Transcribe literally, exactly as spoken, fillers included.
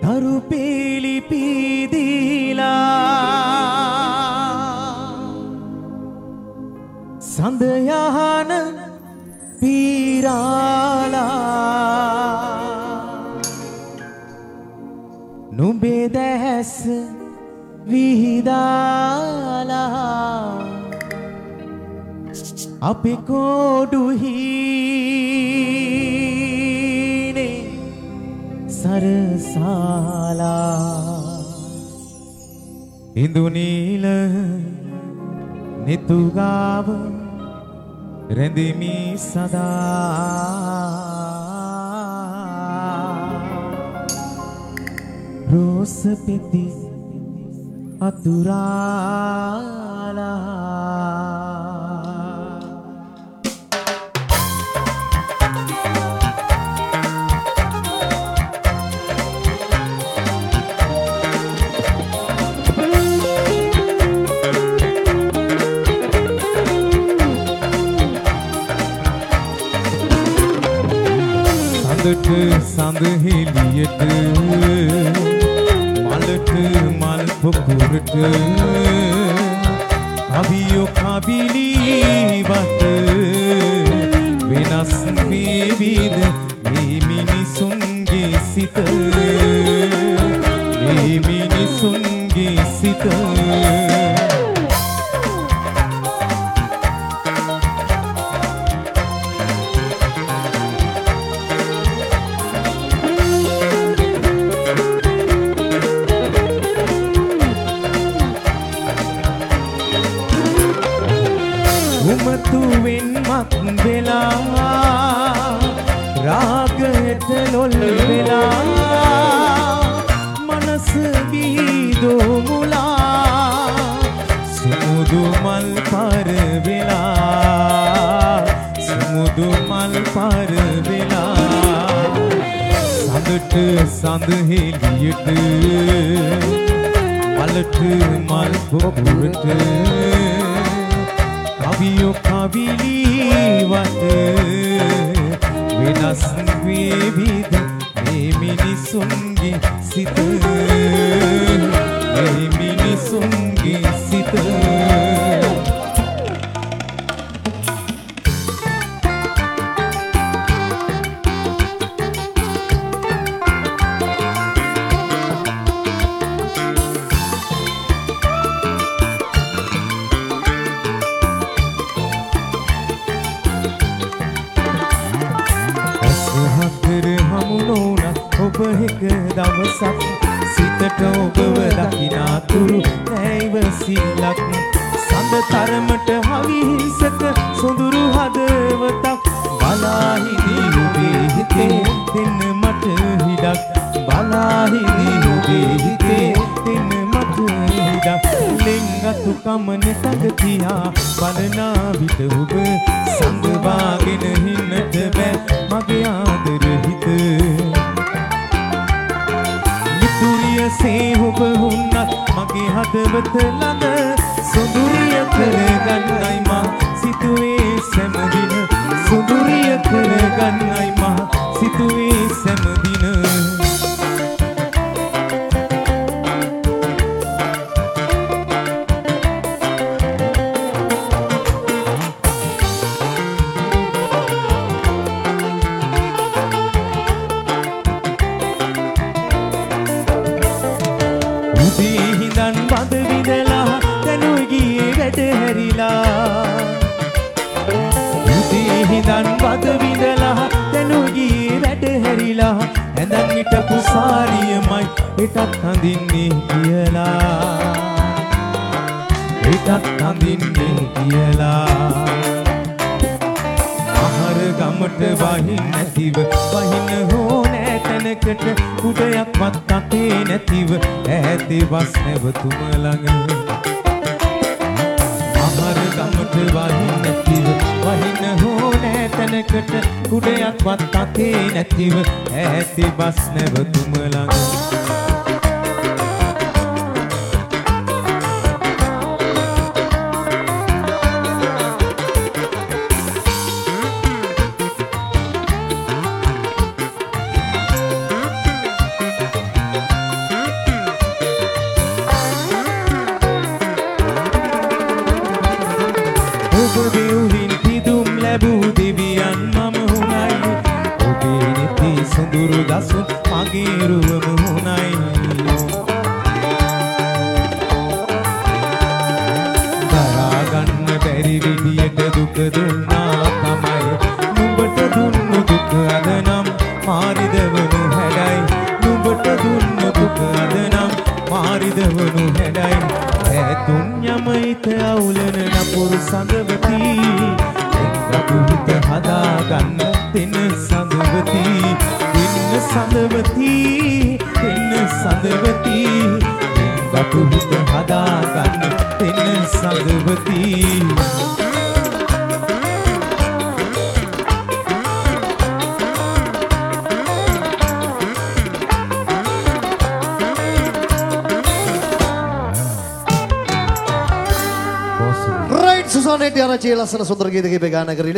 තරු පීලි පීදීලා සඳ යහන පීරාලා නුඹේ දැස් විහිදාලා අපි කොඩු හීනේ සරසාලා ඉඳුනීල නිතුගාව රැඳෙමි සදා රෝස පෙති අතුරාලා සඳට සඳ හෙළියට මලට මල් පොකුරට කවියෝ කබිලිවට වෙනස් වේවිද මේ මිනිසුන්ගේ සිත මේ මිනිසුන්ගේ සිත උමතුවෙන් මත් වෙලා රාගයට ලොල් වෙලා මනස බීදෝ මුලා සුමුදු මල් පර වෙලා සුමුදු මල් පර වෙලා සඳට සඳ හෙළියට මලට මල් පොකුරට කවියෝ කවිලිවට වෙනස් වේවිද මේ මිනිසුන්ගේ සිත මේ මිනිසුන්ගේ සිත ඔබ එක දවසක් සිතට ඔබව දකිනාතුරු නැයිව සිල්ලක් සඳ තරමට හවිහිසක සොඳුරු හදවතක් බලාහිදී ඔබේ හිතේ දෙන්න මට හිඩක් බලාහිදී ඔබේ හිතේ දෙන්න මට හිඩක් ලෙන්ගතු කමන තග තියා බලනා විට ඔබ සංගවාගෙන හින්නට බෑ මගේ ආදර හිත සේ ඔබ වුණත් මගේ හදවත ළඟ සොඳුරිය කරගන්නයි මා සිතුවේ සෑමදින සොඳුරිය කරගන්නයි මා සිතුවේ සෑමදින හිඳන් වද විඳලා දැනුගී වැඩ හැරිලා ඇඳන් හිටපු සාරියමයි හිටත් හඳින්නේ කියලා හිටත් හඳින්නේ කියලා අහර ගමට වහින් නැතිව වහින්න ඕනෑ තැනකට කුඩයක්වත් අතේ නැතිව ඈතේ වස් නැවතුම ළඟ අහර ගමට වහින් නැතිව වහින්න ඕනෑ තැනකට කුඩයක්වත් අතේ නැතිව ඈතේ බස් නැවතුම ළඟ සොඳුරු දසුන් මගේ රුව මුහුණයි දරා ගන්න බැරි විදියට දුක දුන්නා තමයි නුඹට දුන්නු දුක අද නම් මාරිදවනු හැඩයි නුඹට දුන්නු දුක අද නම් මාරිදවනු හැඩයි ඇතුන් යමයිත අවුලන නපුරු සඳවති එක්ගතු හිත හදාගන්න දෙන සඳවති දෙන්න සඳවති දෙන්න සඳවති එක්ගතු හිත හදාගන්න දෙන සඳවති Right, Susanne Tiana Cila sana සුන්දර ගීත කීපයක් ගායනා කරගෙන